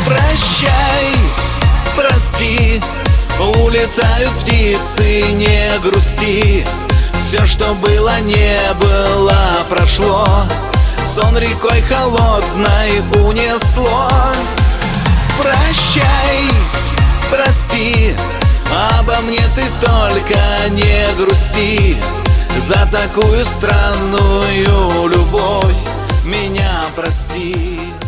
Прощай, прости, улетают птицы, не грусти. Все, что было, не было, прошло. Сон рекой холодной унесло. Прощай, прости, обо мне ты только не грусти. За такую странную любовь меня прости.